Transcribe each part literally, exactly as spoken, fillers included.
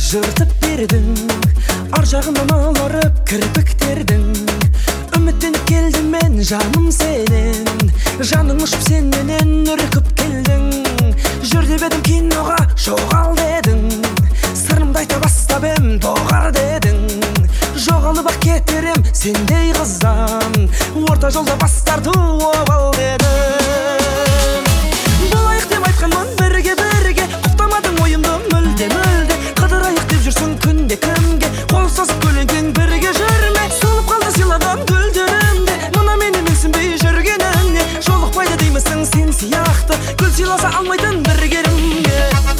жыртып бердің, ар жағымнан аларып кірпіктердің. Үміттеніп келдім мен жаным сенен, жаның ұшып сен менен үркіп келдің. Жүр деп едім киноға жоғал дедің, сырымды айта бастап ем доғар дедің. Жоғалып ақ кетерем сендей қыздан, орта жолда бас тарту обал дедің. Болайық деп айтқанмын бірге бірге, құптамадың ойымды мүлде мүлде. Қыдырайық деп жүрсің күнде кімге, қол созып көлеңкең бірге жүрме. Солып қалды сыйлаған гүлдерімде, мына мені менсінбей жүргеніңе. Жолықпайды деймісің сен сияқты, гүл сыйласа алмайтын бір керімге.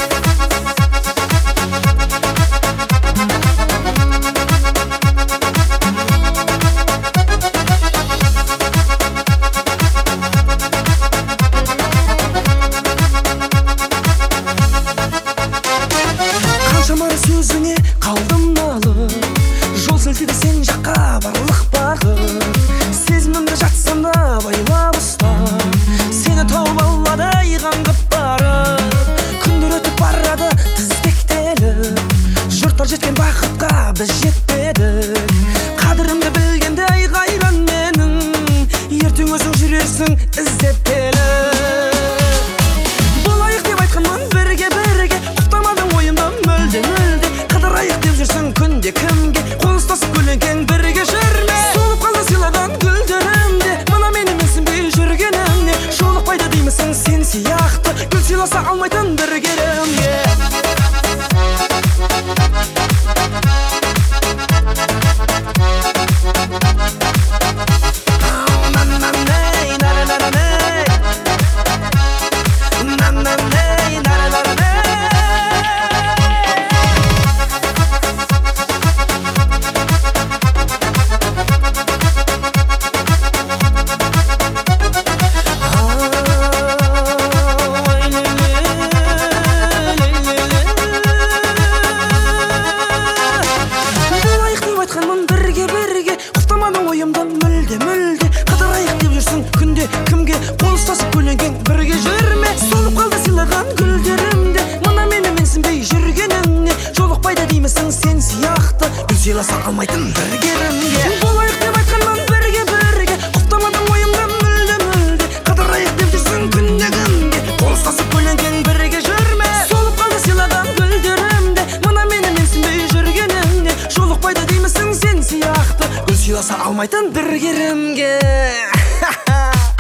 Қаншамары сөзіңе қалдым налып, жол сілтеді сен жаққа барлық бағыт. Сезімімді жатсам да байлап ұстап, сені тауып алладай қаңғып барып. Күндер өтіп барады тізбектеліп, жұрттар жеткен бақытқа біз жетпедік. Қадірімді білгенде қайран менің, ертең өзің жүрерсің іздеп келіп. Болайық деп айтқанмын бірге бірге, құптамадың ойымды мүлде мүлде. Қыдырайық деп жүрсің күнде кімге, қол ұстасып көлеңкең бірге жүрме. Солып қалды сыйлаған гүлдерімде, мына мені менсінбей жүргеніңе. Жолықпайды деймісің сен сияқты, гүл сыйласа алмайтын бір керімге. Ойымды мүлде мүлде, қыдырайық деп жүрсің күнде кімге, қол ұстасып көлеңкең бірге жүрме. Солып қалды сыйлаған гүлдерімде, мына мені менсінбей жүргеніңе. Жолықпайды деймісің сен сияқты, гүл сыйласа алмайтын бір керімге. Болайық деп айтқанмын бірге бірге, құптамадың ойымды мүлде мүлде. Қыдырайық деп жүрсің күнде кімге, қол ұстасып көлеңкең бірге жүрме. Солып қалды сыйлаған гүлдерімде, мына мені менсінбей жүргеніңе. Жолықпайды деймісің сен сияқты, гүл сыйласа алмайтын бір керімге.